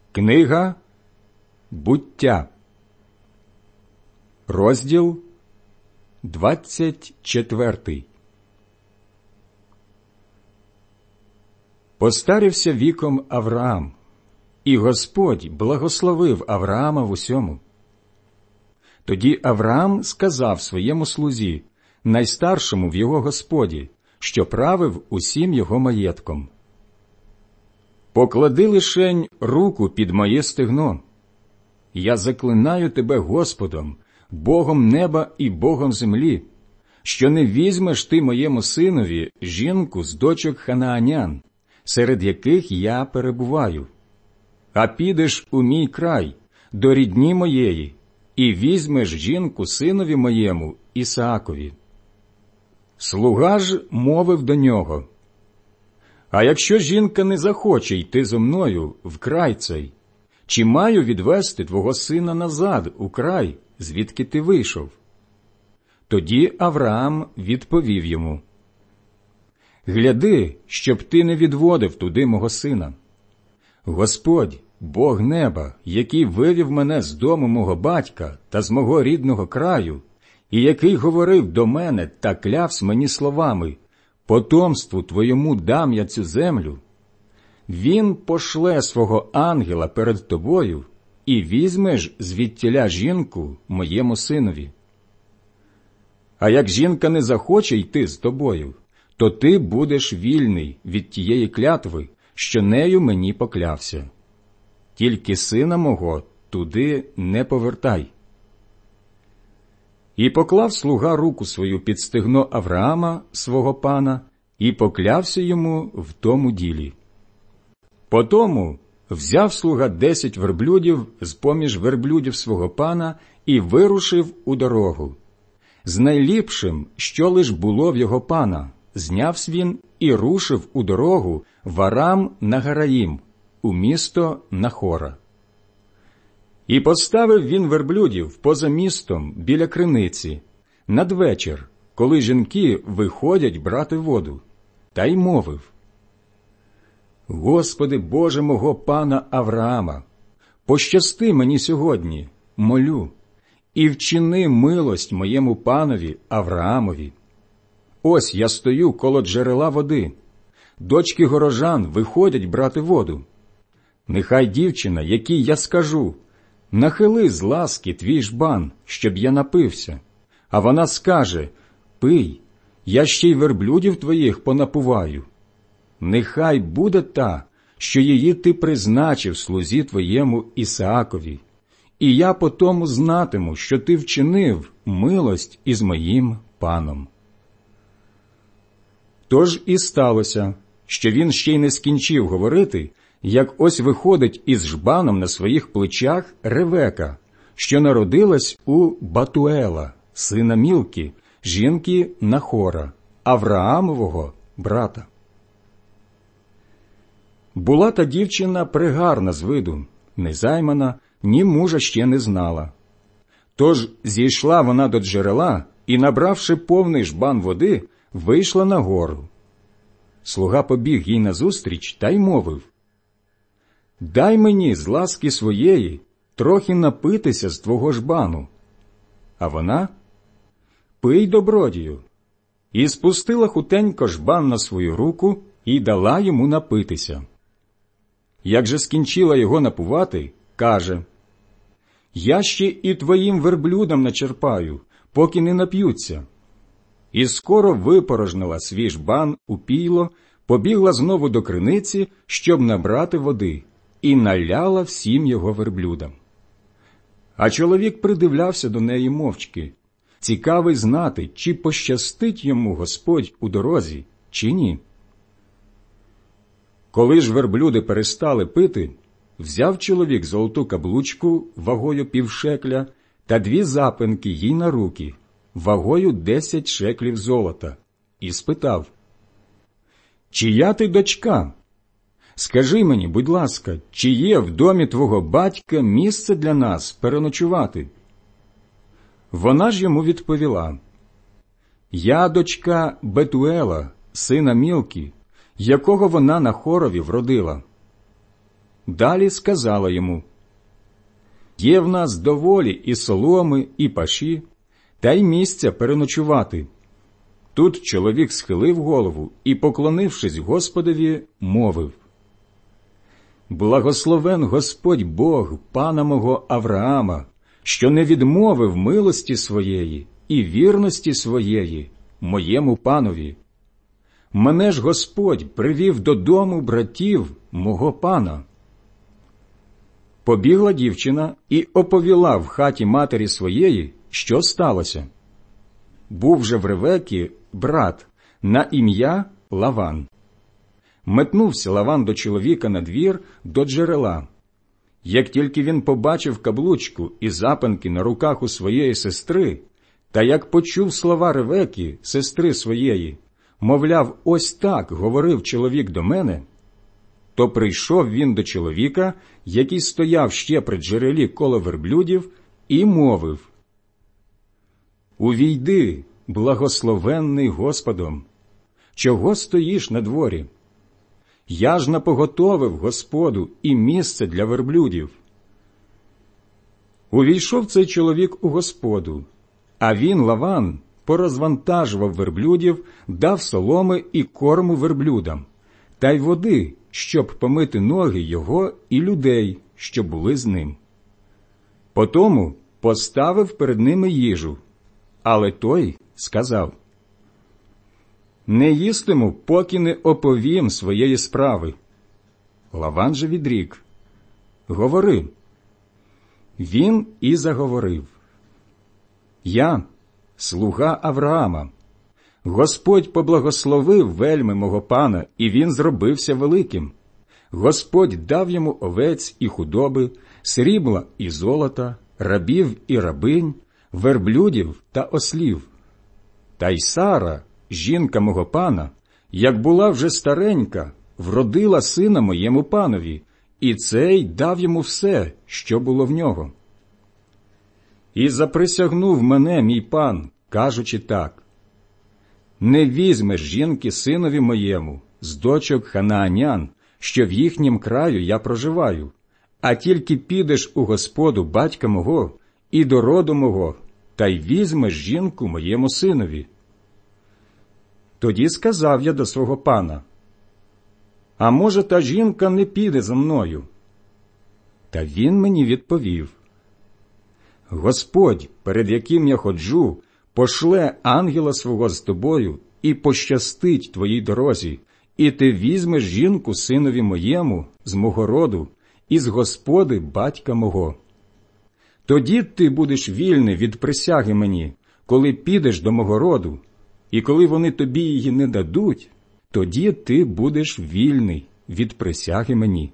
Книга Буття, розділ 24. Постарівся віком Авраам, і Господь благословив Авраама в усьому. Тоді Авраам сказав своєму слузі, найстаршому в його Господі, що правив усім його маєтком: «Поклади лишень руку під моє стегно. Я заклинаю тебе Господом, Богом неба і Богом землі, що не візьмеш ти моєму синові жінку з дочок ханаанян, серед яких я перебуваю, а підеш у мій край, до рідні моєї, і візьмеш жінку синові моєму Ісаакові». Слуга ж мовив до нього: «А якщо жінка не захоче йти зо мною в край цей, чи маю відвести твого сина назад у край, звідки ти вийшов?» Тоді Авраам відповів йому: «Гляди, щоб ти не відводив туди мого сина. Господь, Бог неба, який вивів мене з дому мого батька та з мого рідного краю, і який говорив до мене та клявсь мені словами: потомству твоєму дам я цю землю, він пошле свого ангела перед тобою, і візьмеш звідтіля жінку моєму синові. А як жінка не захоче йти з тобою, то ти будеш вільний від тієї клятви, що нею мені поклявся. Тільки сина мого туди не повертай». І поклав слуга руку свою під стегно Авраама, свого пана, і поклявся йому в тому ділі. Потому взяв слуга 10 верблюдів з-поміж верблюдів свого пана і вирушив у дорогу. З найліпшим, що лиш було в його пана, знявсь він і рушив у дорогу в Арам-Нагараїм, у місто Нахора. І поставив він верблюдів поза містом біля криниці, надвечір, коли жінки виходять брати воду, та й мовив: «Господи Боже мого пана Авраама, пощасти мені сьогодні, молю, і вчини милость моєму панові Авраамові. Ось я стою коло джерела води, дочки горожан виходять брати воду. Нехай дівчина, якій я скажу: нахили з ласки твій жбан, щоб я напився, а вона скаже: пий, я ще й верблюдів твоїх понапуваю. Нехай буде та, що її ти призначив слузі твоєму Ісаакові, і я потому знатиму, що ти вчинив милость із моїм паном». Тож і сталося, що він ще й не скінчив говорити, як ось виходить із жбаном на своїх плечах Ревека, що народилась у Батуела, сина Мілки, жінки Нахора, Авраамового брата. Була та дівчина пригарна з виду, незаймана, ні мужа ще не знала. Тож зійшла вона до джерела і, набравши повний жбан води, вийшла на гору. Слуга побіг їй назустріч та й мовив: «Дай мені з ласки своєї трохи напитися з твого жбану». А вона: «Пий, добродію». І спустила хутенько жбан на свою руку і дала йому напитися. Як же скінчила його напувати, каже: «Я ще і твоїм верблюдам начерпаю, поки не нап'ються». І скоро випорожнила свій жбан у пійло, побігла знову до криниці, щоб набрати води, і наляла всім його верблюдам. А чоловік придивлявся до неї мовчки, цікавий знати, чи пощастить йому Господь у дорозі, чи ні. Коли ж верблюди перестали пити, взяв чоловік золоту каблучку вагою півшекля та 2 запинки їй на руки, вагою 10 шеклів золота, і спитав: «Чия ти дочка? Скажи мені, будь ласка, чи є в домі твого батька місце для нас переночувати?» Вона ж йому відповіла: «Я дочка Бетуела, сина Мілки, якого вона на Хорові вродила». далі сказала йому: «Є в нас доволі і соломи, і паші, та й місця переночувати». Тут чоловік схилив голову і, поклонившись Господові, мовив: «Благословен Господь Бог пана мого Авраама, що не відмовив милості своєї і вірності своєї моєму панові. Мене ж Господь привів додому братів мого пана». Побігла дівчина і оповіла в хаті матері своєї, що сталося. Був же в Ревекі брат на ім'я Лаван. Метнувся Лаван до чоловіка на двір до джерела. Як тільки він побачив каблучку і запанки на руках у своєї сестри, та як почув слова Ревеки, сестри своєї, мовляв, ось так говорив чоловік до мене, то прийшов він до чоловіка, який стояв ще при джерелі коло верблюдів, і мовив: «Увійди, благословенний Господом, чого стоїш на дворі? Я ж напоготовив Господу і місце для верблюдів». Увійшов цей чоловік у Господу, а він, Лаван, порозвантажував верблюдів, дав соломи і корму верблюдам, та й води, щоб помити ноги його і людей, що були з ним. Потому поставив перед ними їжу, але той сказав: «Не їстиму, поки не оповім своєї справи». Лаван же відрік: «Говори». Він і заговорив: «Я, слуга Авраама. Господь поблагословив вельми мого пана, і він зробився великим. Господь дав йому овець і худоби, срібла і золота, рабів і рабинь, верблюдів та ослів. Та й Сара, жінка мого пана, як була вже старенька, вродила сина моєму панові, і цей дав йому все, що було в нього. І заприсягнув мене мій пан, кажучи так: не візьмеш жінки синові моєму з дочок ханаанян, що в їхнім краю я проживаю, а тільки підеш у Господу батька мого і до роду мого, та й візьмеш жінку моєму синові. Тоді сказав я до свого пана: а може, та жінка не піде за мною? Та він мені відповів: Господь, перед яким я ходжу, пошле ангела свого з тобою і пощастить твоїй дорозі, і ти візьмеш жінку синові моєму з мого роду, із Господи батька мого. Тоді ти будеш вільний від присяги мені, коли підеш до мого роду, і коли вони тобі її не дадуть, тоді ти будеш вільний від присяги мені.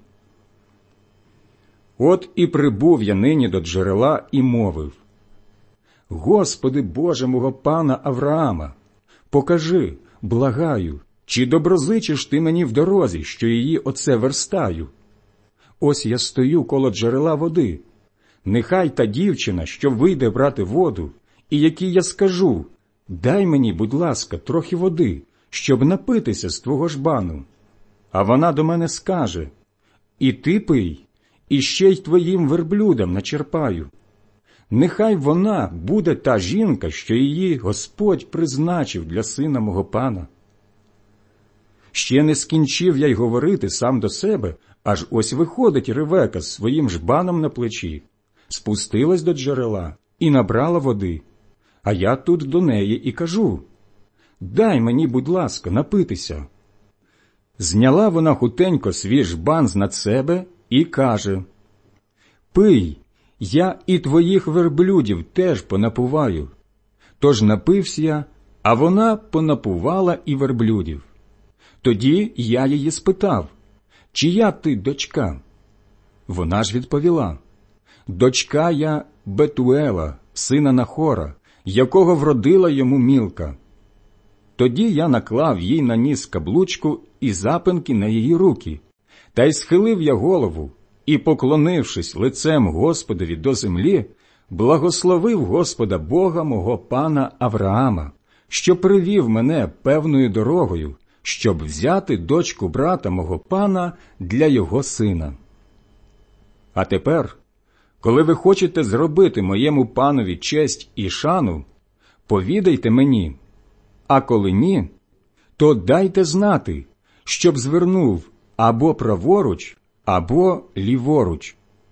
От і прибув я нині до джерела і мовив: Господи Боже мого пана Авраама, покажи, благаю, чи доброзичиш ти мені в дорозі, що її оце верстаю? Ось я стою коло джерела води. Нехай та дівчина, що вийде брати воду, і якій я скажу: дай мені, будь ласка, трохи води, щоб напитися з твого жбану. А вона до мене скаже: і ти пий, і ще й твоїм верблюдам начерпаю. Нехай вона буде та жінка, що її Господь призначив для сина мого пана. Ще не скінчив я й говорити сам до себе, аж ось виходить Ревека з своїм жбаном на плечі, спустилась до джерела і набрала води, а я тут до неї і кажу: дай мені, будь ласка, напитися. Зняла вона хутенько свій жбан знад себе і каже: пий, я і твоїх верблюдів теж понапуваю. Тож напився я, а вона понапувала і верблюдів. Тоді я її спитав: чия ти дочка? Вона ж відповіла: дочка я Бетуела, сина Нахора, якого вродила йому Мілка. Тоді я наклав їй на ніс каблучку і запинки на її руки, та й схилив я голову, і, поклонившись лицем Господові до землі, благословив Господа Бога мого пана Авраама, що привів мене певною дорогою, щоб взяти дочку брата мого пана для його сина. А тепер, коли ви хочете зробити моєму панові честь і шану, повідайте мені, а коли ні, то дайте знати, щоб звернув або праворуч, або ліворуч».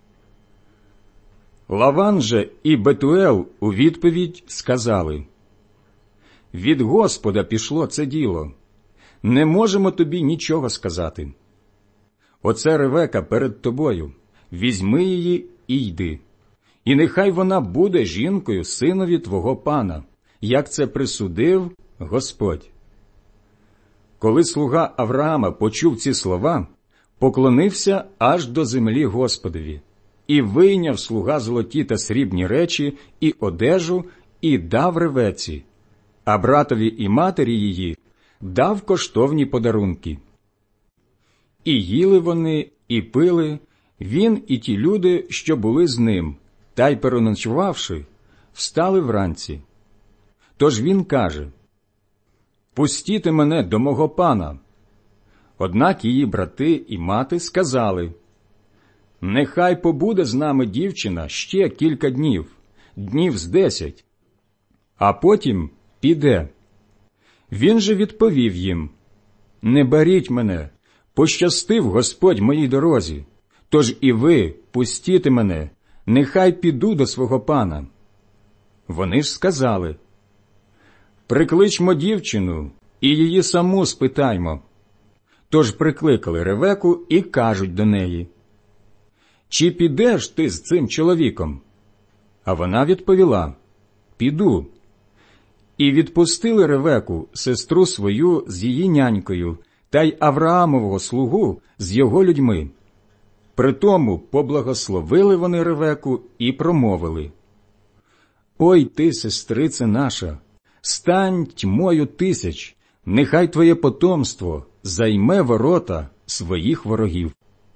Лаван же і Бетуел у відповідь сказали: «Від Господа пішло це діло. Не можемо тобі нічого сказати. Оце Ревека перед тобою, візьми її і йди. І нехай вона буде жінкою синові твого пана, як це присудив Господь». Коли слуга Авраама почув ці слова, поклонився аж до землі Господові, і вийняв слуга золоті та срібні речі і одежу, і дав Ревеці, а братові і матері її дав коштовні подарунки. І їли вони, і пили, він і ті люди, що були з ним, та й переночувавши, встали вранці. Тож він каже: «Пустіте мене до мого пана». Однак її брати і мати сказали: «Нехай побуде з нами дівчина ще кілька днів, днів з 10, а потім піде». Він же відповів їм: «Не беріть мене, пощастив Господь моїй дорозі, тож і ви пустіте мене, нехай піду до свого пана». Вони ж сказали: «Прикличмо дівчину, і її саму спитаймо». Тож прикликали Ревеку і кажуть до неї: «Чи підеш ти з цим чоловіком?» А вона відповіла: «Піду». І відпустили Ревеку, сестру свою, з її нянькою, та й Авраамового слугу з його людьми. Притому поблагословили вони Ревеку і промовили: «Ой ти, сестрице наша, стань тьмою тисяч, нехай твоє потомство займе ворота своїх ворогів».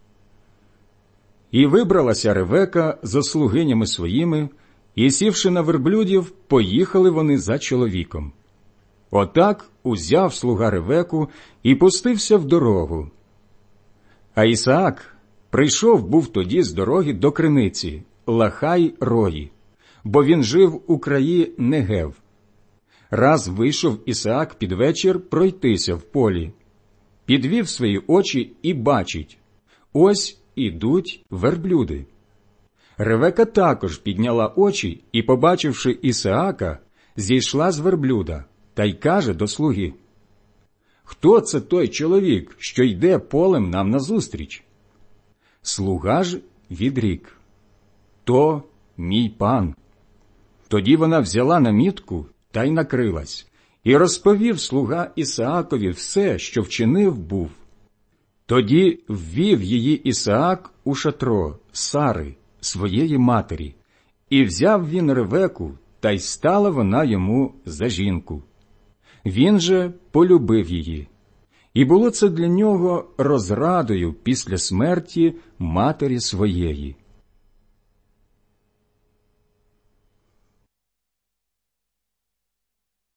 І вибралася Ревека зо слугинями своїми, і, сівши на верблюдів, поїхали вони за чоловіком. Отак узяв слуга Ревеку і пустився в дорогу. А Ісаак прийшов був тоді з дороги до криниці Лахай-Рої, бо він жив у краї Негев. Раз вийшов Ісаак під вечір пройтися в полі. Підвів свої очі і бачить: ось ідуть верблюди. Ревека також підняла очі і, побачивши Ісаака, зійшла з верблюда та й каже до слуги: «Хто це той чоловік, що йде полем нам назустріч?» Слуга ж відрік: «То мій пан». Тоді вона взяла намітку та й накрилась, і розповів слуга Ісаакові все, що вчинив був. Тоді ввів її Ісаак у шатро Сари, своєї матері, і взяв він Ревеку, та й стала вона йому за жінку. Він же полюбив її. І було це для нього розрадою після смерті матері своєї.